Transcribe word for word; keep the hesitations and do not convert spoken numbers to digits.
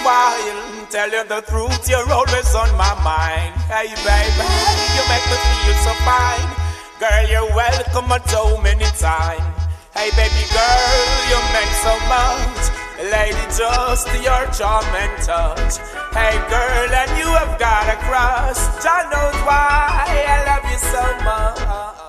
while. Tell you the truth, you're always on my mind. Hey baby, you make me feel so fine. Girl, you're welcome at so many times. Hey baby girl, you meant so much. Lady, just your charm and touch. Hey girl, and you have got a crush. Jah knows why I love you so much.